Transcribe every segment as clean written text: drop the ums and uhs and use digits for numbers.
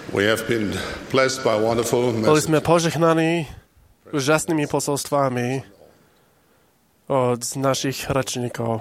Boli sme požehnaní úžasnými posolstvami od našich rečníkov.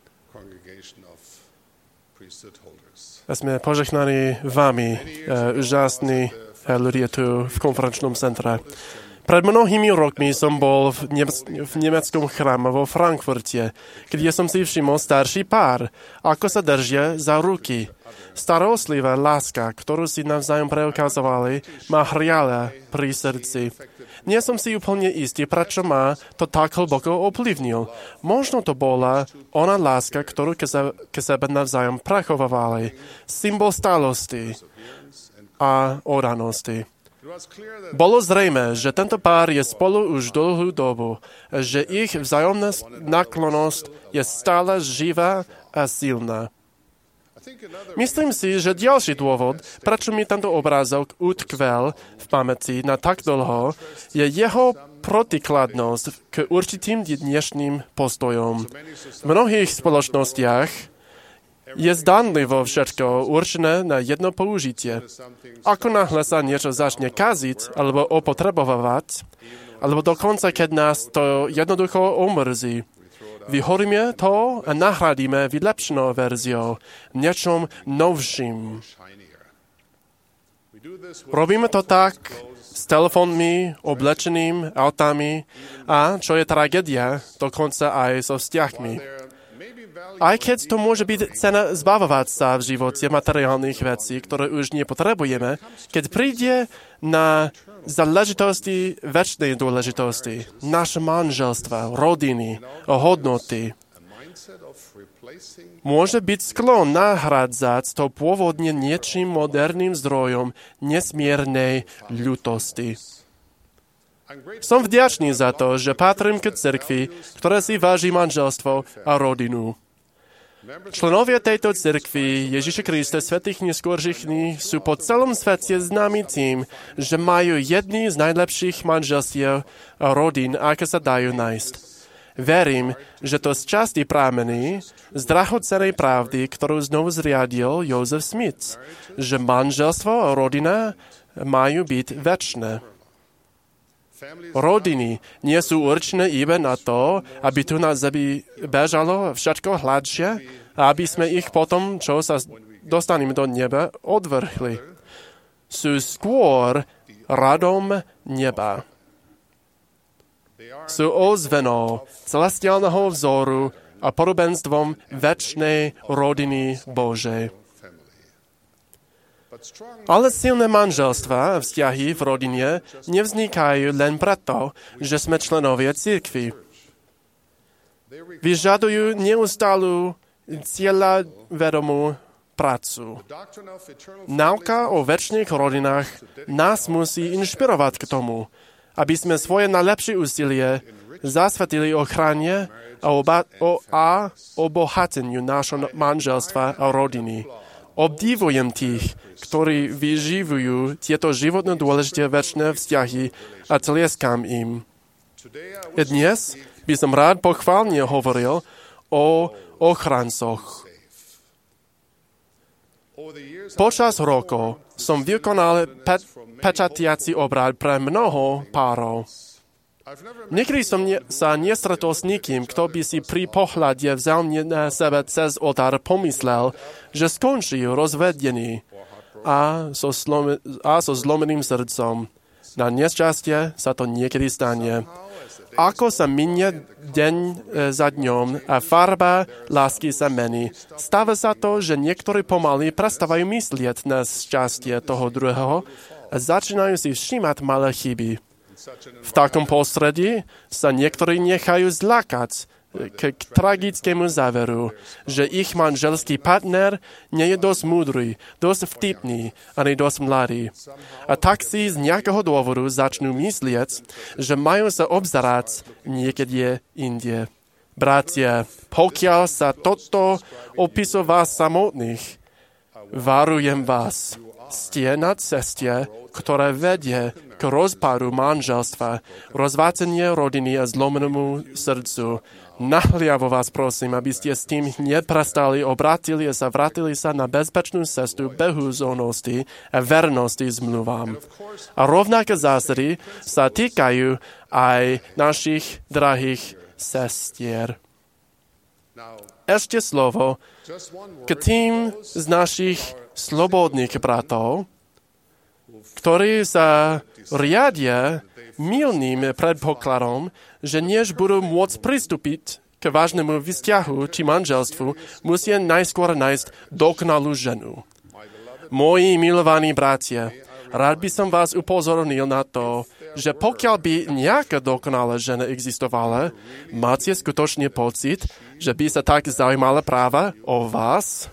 A sme požehnaní vami, úžasní ľudia tu v konferenčnom centre. Pred mnohými rokmi som bol v nemeckom chráme vo Frankfurte, kde som si všimol starší pár, ako sa držia za ruky. Starostlivá láska, ktorú si navzájom preukazovali, ma hriala pri srdci. Nie som si úplne istý, prečo ma to tak hlboko ovplyvnil. Možno to bola ona láska, ktorú ke sebe navzájom prechovávali. Symbol stálosti a oddanosti. Bolo zrejmé, že tento pár je spolu už dlhú dobu, že ich vzájomná náklonnosť je stále živá a silná. Myslím si, že ďalší dôvod, prečo mi tento obrázok utkvel v pamäti na tak dlho, je jeho protikladnosť k určitým dnešným postojom. V mnohých spoločnostiach je zdanlivo všetko určené na jedno použitie. Ako náhle sa niečo začne kaziť alebo opotrebovať, alebo dokonca, keď nás to jednoducho omrzí, vyhoríme to a nahradíme vylepšenou verziou, niečom novším. Robíme to tak s telefónmi, oblečeným, autami a, čo je tragédia, dokonca aj so vzťahmi. Aj keď to môže byť cena zbavovať sa v živote materiálnych vecí, ktoré už nepotrebujeme, keď príde na záležitosti večnej dôležitosti, naše manželstva, rodiny, hodnoty, môže byť sklon nahradzať to pôvodne niečím moderným zdrojom nesmiernej ľutosti. Som vďačný za to, že patrím k cirkvi, ktorá si váži manželstvo a rodinu. Členovia tejto cirkvi Ježiša Krista svätých neskôrších dní sú po celom svete známi tým, že majú jedny z najlepších manželstiev a rodín, aké sa dajú nájsť. Verím, že to z časti pramení z drahocennej pravdy, ktorú znovu zriadil Joseph Smith, že manželstvo a rodina majú byť večné. Rodiny nie sú určené iba na to, aby tu na zemi bežalo všetko hladšie a aby sme ich potom, čo sa dostaneme do neba, odvrhli. Sú skôr radom neba. Sú ozvenou celestiálneho vzoru a podobenstvom večnej rodiny Božej. Ale silné manželstvá a vzťahy v rodine nevznikajú len preto, že sme členovia cirkvi. Vyžadujú neustálu cieľavedomú prácu. Nauka o večných rodinách nás musí inšpirovať k tomu, aby sme svoje najlepšie úsilie zasvetili ochrane a obohateniu nášho manželstva a rodiny. Obdivujem tých, ktorí vyživujú tieto životne dôležité večné vzťahy a tlieskam im. Dnes by som rád pochválne hovoril o ochrancoch. Počas rokov som vykonal pečatiaci obrad pre mnoho párov. Nikdy som sa nestretol s nikým, kto by si pri pohľade vzal na sebe cez oltár pomyslel, že skončí rozvedený a so zlomeným srdcom. Na nešťastie sa to niekedy stane. Ako sa minie deň za dňom a farba lásky sa mení, stáva sa to, že niektorí pomaly prestávajú myslieť na šťastie toho druhého a začínajú si všímať malé chyby. V takom prostredí sa niektorí nechajú zlákať k tragickému záveru, že ich manželský partner nie je dosť múdry, dosť vtipný ani dosť mladý. A tak si z nejakého dôvodu začnú myslieť, že majú sa obzerať niekde inde. Bratia, pokiaľ sa toto opisuje vás samotných, varujem vás. ste na ceste, ktorá vedie k rozpadu manželstva, rozvácenie rodiny a zlomenému srdcu. Nahliavo vás prosím, aby ste s tým neprestali, vrátili sa na bezpečnú cestu behúznosti a vernosti zmluvám. A rovnaké zásady sa týkajú aj našich drahých sestier. Ešte slovo k tým z našich slobodných bratov, ktorí sa riadia mylným predpokladom, že než budú môcť pristúpiť k vážnemu vzťahu či manželstvu, musia najskôr nájsť dokonalú ženu. Moji milovaní bratia, rád by som vás upozornil na to, že pokiaľ by nejaká dokonalá žena existovala, máte skutočne pocit, že by sa tak zaujímala práva o vás?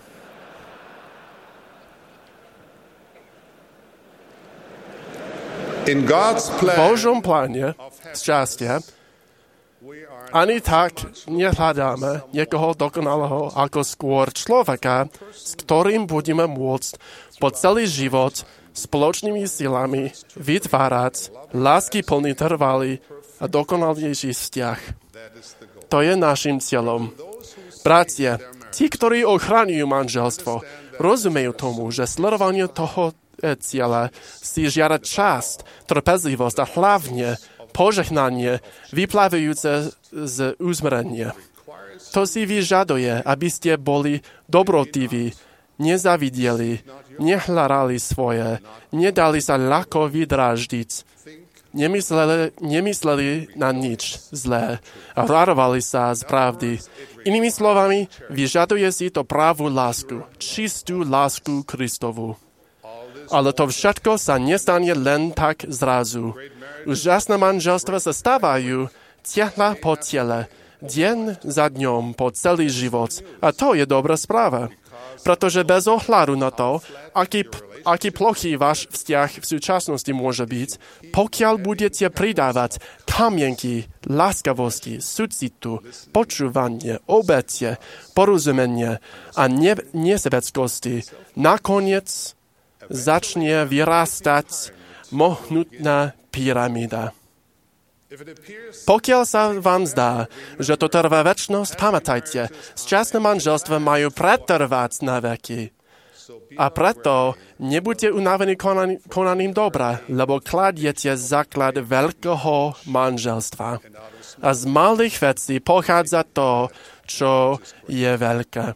V Božom pláne šťastia ani tak nehľadáme niekoho dokonalého ako skôr človeka, s ktorým budeme môcť po celý život spoločnými silami vytvárať láskyplný, trvalý a dokonalejší vzťah. To je našim cieľom. Bratia, tí, ktorí ochraňujú manželstvo, rozumejú tomu, že sledovanie toho cieľa si žiada časť, trpezlivosť a hlavne požehnanie vyplávajúce z uzmrenia. To si vyžaduje, aby ste boli dobrotiví, nezavideli, nehľadali svoje, nedali sa ľahko vydraždiť, nemysleli na nič zlé a radovali sa z pravdy. Inými slovami, vyžaduje si to pravú lásku, čistú lásku Kristovu. Ale to všetko sa nestane len tak zrazu. Úžasné manželstva sa stávajú tehla po tele, deň za dňom po celý život. A to je dobrá správa. Pretože bez ohľadu na to, aký plochý váš vzťah v súčasnosti môže byť, pokiaľ budete pridávať kamienky láskavosti, súcitu, počúvanie, obete, porozumenie a nesebeckosti, nakoniec začne vyrastať mohutná pyramída. Pokiaľ sa vám zdá, že to trvá večnosť, pamätajte, šťastné manželstva majú pretrvať na veky. A preto nebuďte unavení konaním dobra, lebo kladiete základ veľkého manželstva. A z malých vecí pochádza to, čo je veľké.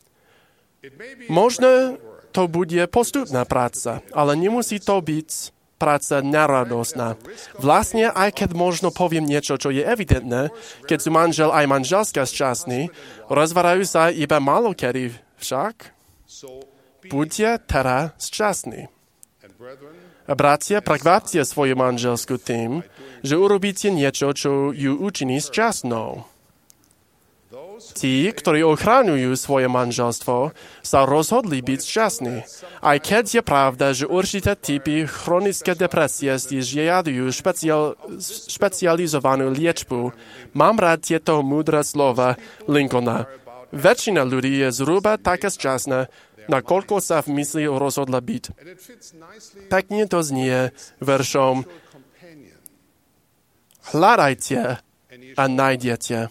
Možno to bude postupná práca, ale nemusí to byť práca neradostná. Vlastne, aj keď možno poviem niečo, čo je evidentné, keď sú manžel aj manželská šťastní, rozvárajú sa iba malokedy však. Buďte teda šťastní. A bratia, prekvapte svoju manželsku tým, že urobíte niečo, čo ju učiní šťastnou. Tí, ktorí ochraňujú svoje manželstvo, sa rozhodli byť šťastní. Aj keď je pravda, že určité typy chronické depresie si žiadajú špecializovanú liečbu, mám rád tieto múdre slova Lincolna. Väčšina ľudí je zhruba taká šťastná, nakoľko sa v mysli rozhodla byť. Pekne to znie veršom: hľadajte a nájdete.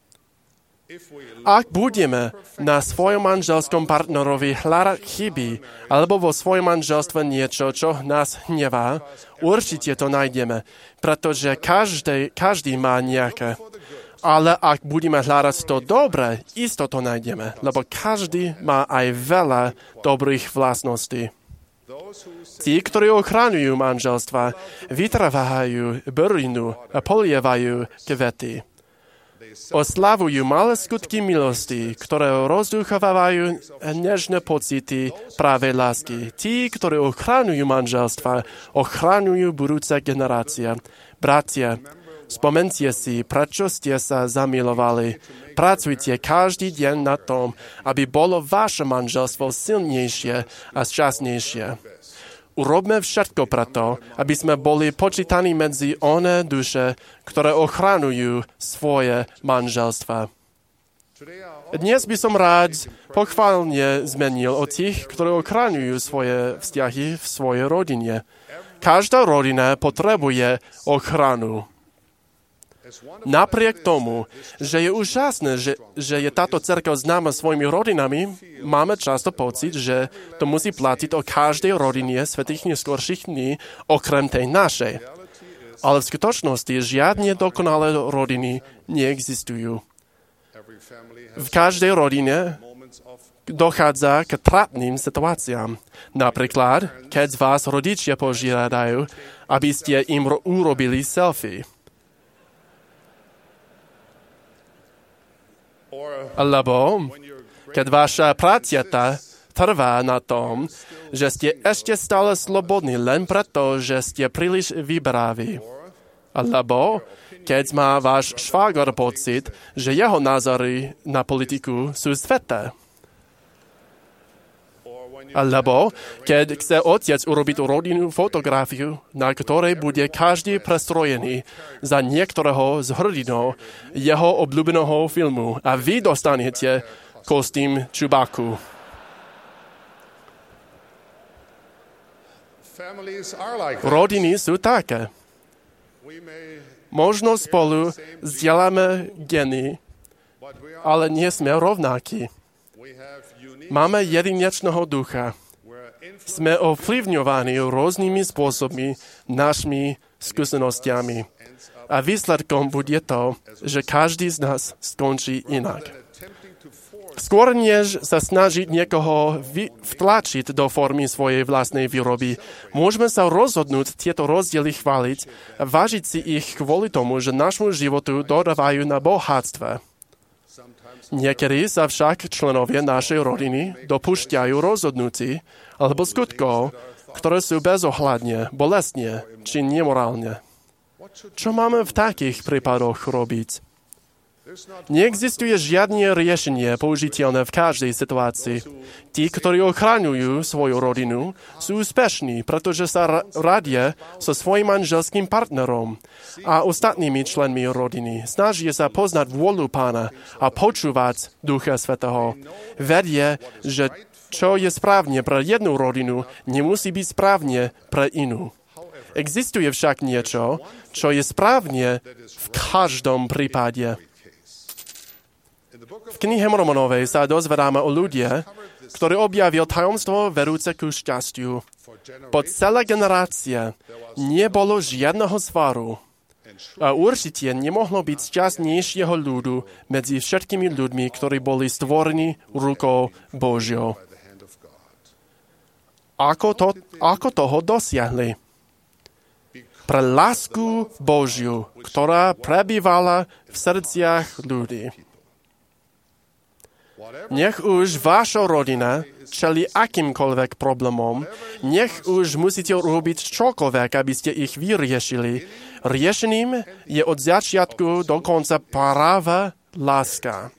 Ak budeme na svojom manželskom partnerovi hľadať chyby alebo vo svojom manželstve niečo, čo nás hnevá, určite to nájdeme, pretože každý má nejaké. Ale ak budeme hľadať to dobré, isto to nájdeme, lebo každý má aj veľa dobrých vlastností. Tí, ktorí ochraňujú manželstva, vytrvávajú bylinu a polievajú kvety. Oslavujú malé skutky milosti, ktoré rozduchovávajú nežné pocity pravej lásky. Tí, ktorí ochraňujú manželstva, ochraňujú budúce generácie. Bratia, spomente si, prečo ste sa zamilovali. Pracujte každý deň na tom, aby bolo vaše manželstvo silnejšie a šťastnejšie. Urobme všetko preto, aby sme boli počítaní medzi one duše, ktoré ochraňujú svoje manželstva. Dnes by som rád pochválne zmenil o tých, ktorí ochraňujú svoje vzťahy v svojej rodine. Každá rodina potrebuje ochranu. Napriek tomu, že je úžasné, že je táto cirkev známa svojimi rodinami, máme často pocit, že to musí platiť o každej rodine svätých neskorších dní, okrem tej našej. Ale v skutočnosti žiadne dokonalé rodiny neexistujú. V každej rodine dochádza k trápnym situáciám. Napríklad, keď vás rodičia požiadajú, aby ste im urobili selfie. Alebo keď vaša pratiata trvá na tom, že ste ešte stále slobodní len preto, že ste príliš vyberaví. Alebo keď má váš švágor pocit, že jeho názory na politiku sú sveté. Alebo keď chce otec urobiť rodinnú fotografiu, na ktorej bude každý prestrojený za niektorého z hrdinov jeho obľúbeného filmu a vy dostanete kostým Čubáku. Rodiny sú také. Možno spolu zdieľame geny, ale nie sme rovnakí. Máme jedinečného ducha. Sme ovplyvňovaní rôznymi spôsobmi, našimi skúsenostiami. A výsledkom bude to, že každý z nás skončí inak. Skôr než sa snažiť niekoho vtlačiť do formy svojej vlastnej výroby, môžeme sa rozhodnúť tieto rozdiely chváliť a vážiť si ich kvôli tomu, že nášmu životu dodávajú na bohatstve. Niekedy sa však členovia našej rodiny dopúšťajú rozhodnutí alebo skutkov, ktoré sú bezohľadne, bolestne či nemorálne. Čo máme v takých prípadoch robiť? Neexistuje žiadne riešenie použiteľné v každej situácii. Tí, ktorí ochraňujú svoju rodinu, sú úspešní, pretože sa radia so svojím manželským partnerom a ostatnými členmi rodiny. Snažia sa poznať vôľu Pána a počúvať Ducha Svätého. Vedie, že čo je správne pre jednu rodinu, nemusí byť správne pre inú. Existuje však niečo, čo je správne v každom prípade. V knihe Mormonovej sa dozvedáme o ľudia, ktorí objavil tajomstvo verúce ku šťastiu. Po celé generácie nebolo žiadneho svaru a určite nemohlo byť šťastnejšieho ľudu medzi všetkými ľuďmi, ktorí boli stvorení rukou Božiou. Ako toho dosiahli? Pre lásku Božiu, ktorá prebývala v srdciach ľudí. Nech už vaša rodina čelí akýmkoľvek problémom, nech už musíte robiť čokoľvek, aby ste ich vyriešili. Riešením je od začiatku do konca práva láska.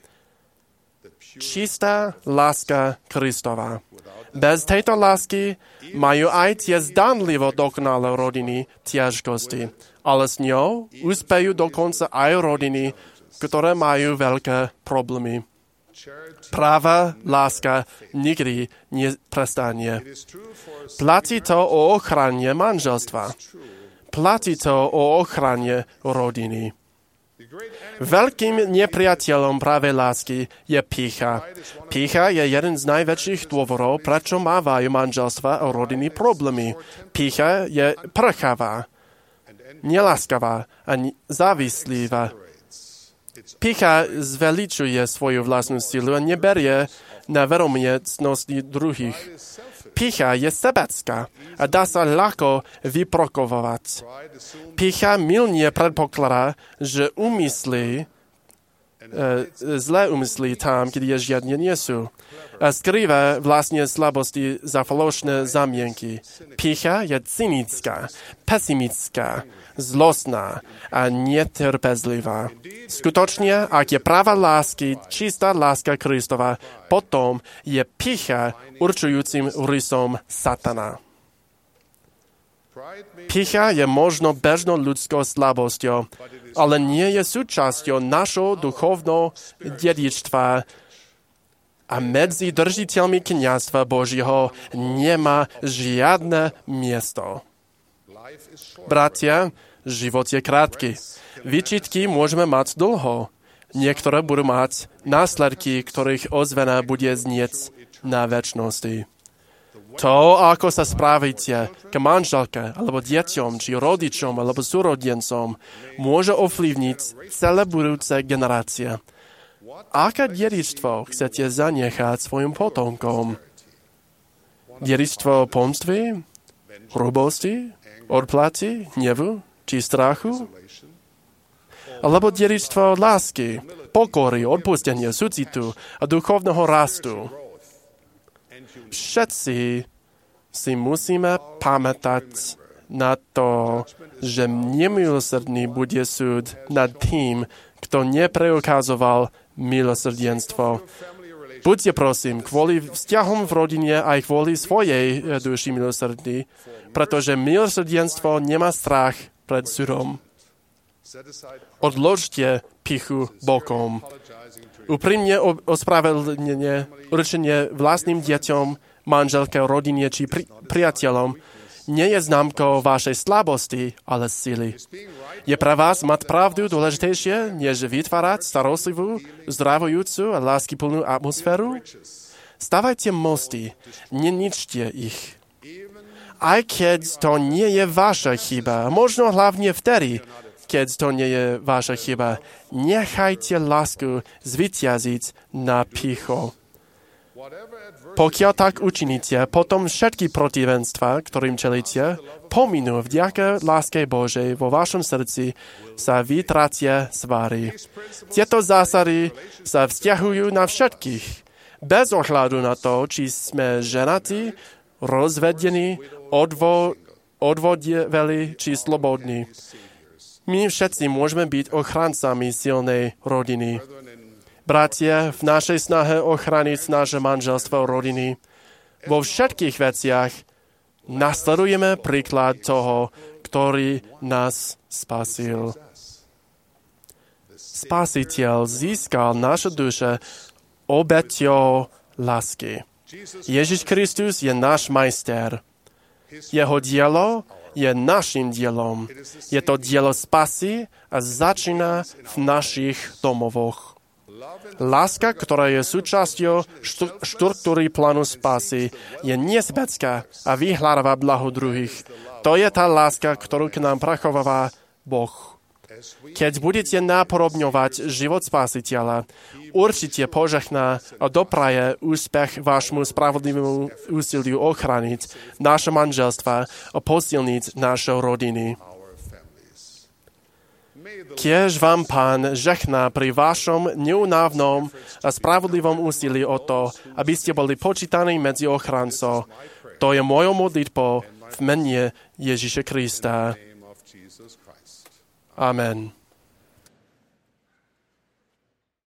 Čistá láska Kristova. Bez tejto lásky majú aj tie zdanlivo dokonalé rodiny ťažkosti, ale s ňou úspejú dokonca aj rodiny, ktoré majú veľké problémy. Práva láska nikdy neprestane. Platí to o ochrane manželstva. Platí to o ochrane rodiny. Veľkým nepriateľom práve lásky je pýcha. Pýcha je jeden z najväčších dôvodov, prečo mávajú manželstva a rodiny problémy. Pýcha je prchavá, neláskavá a závislivá. Pýcha zveličuje svoju vlastnú silu a neberie na vedomiecnosti druhých. Pýcha je sebecká a dá sa ľahko vyprokovovať. Pýcha mylne predpokladá, že zlé úmysly tam, kde žiadne nie sú. A skrýva vlastne slabosti za falošné zamienky. Pýcha je cynická, pesimistická, zlostná a netrpezlivá. Skutočne, ak je práva lásky, čistá láska Kristova, potom je pýcha určujúcim rysom satana. Pýcha je možno bežnou ľudskou slabosťou, ale nie je súčasťou našho duchovného dedičstva a medzi držiteľmi kňazstva Božieho nemá žiadne miesto. Bratia, život je krátky. Výčitky môžeme mať dlho. Niektoré budú mať následky, ktorých ozvena bude znieť na večnosti. To, ako sa správite k manželke, alebo deťom, či rodičom, alebo súrodencom, môže ovplyvniť celé budúce generácie. Aké dedičstvo chcete zanechať svojim potomkom? Dedičstvo pomstvy, hrubosti, odplaty, hnevu, či strachu? Alebo dedičstvo lásky, pokory, odpustenia, súcitu a duchovného rastu? Všetci si musíme pamätať na to, že nemilosrdný bude súd nad tým, kto nepreukazoval milosrdenstvo. Buďte prosím kvôli vzťahom v rodine aj kvôli svojej duši milosrdní, pretože milosrdenstvo nemá strach pred súdom. Odložte pichu bokom. Úprimne ospravedlnenie určenie vlastným deťom, manželke, rodine či priateľom nie je známkou vašej slabosti, ale sily. Je pre vás mať pravdu dôležitejšie, než vytvárať starostlivú, zdravujúcu a láskyplnú atmosféru? Stavajte mosty, neničte ich. Aj keď to nie je vaša chyba, možno hlavne vtedy, keď to nie je vaša chyba, nechajte lásku zvíťaziť na picho. Pokiaľ tak učiníte, potom všetky protivenstva, ktorým čelíte, pominú vďaka láske Božej vo vašom srdci, sa vytratia z váry. Tieto zásady sa vzťahujú na všetkých, bez ohľadu na to, či sme ženatí, rozvedení, odvodeveli či slobodní. My všetci môžeme byť ochrancami silnej rodiny. Bratia, v našej snahe ochraniť naše manželstvo rodiny, vo všetkých veciach nasledujeme príklad toho, ktorý nás spasil. Spasiteľ získal naše duše obeťou lásky. Ježiš Kristus je náš majster. Jeho dielo je našim dielom. Je to dielo spasy a začína v našich domovoch. Láska, ktorá je súčasťou štruktúry plánu spasy, je nesebecká a vyhľadáva blaho druhých. To je tá láska, ktorú k nám prachováva Boh. Keď budete napodobňovať život Spasiteľa, určite požehná a dopraje úspech vášmu spravodlivému úsiliu ochraniť naše manželstva a posilniť naše rodiny. Kiež vám Pán žehná pri vašom neunávnom a spravodlivom úsilí o to, aby ste boli počítaní medzi ochrancov. To je mojou modlitbou v mene Ježiša Krista. Amen.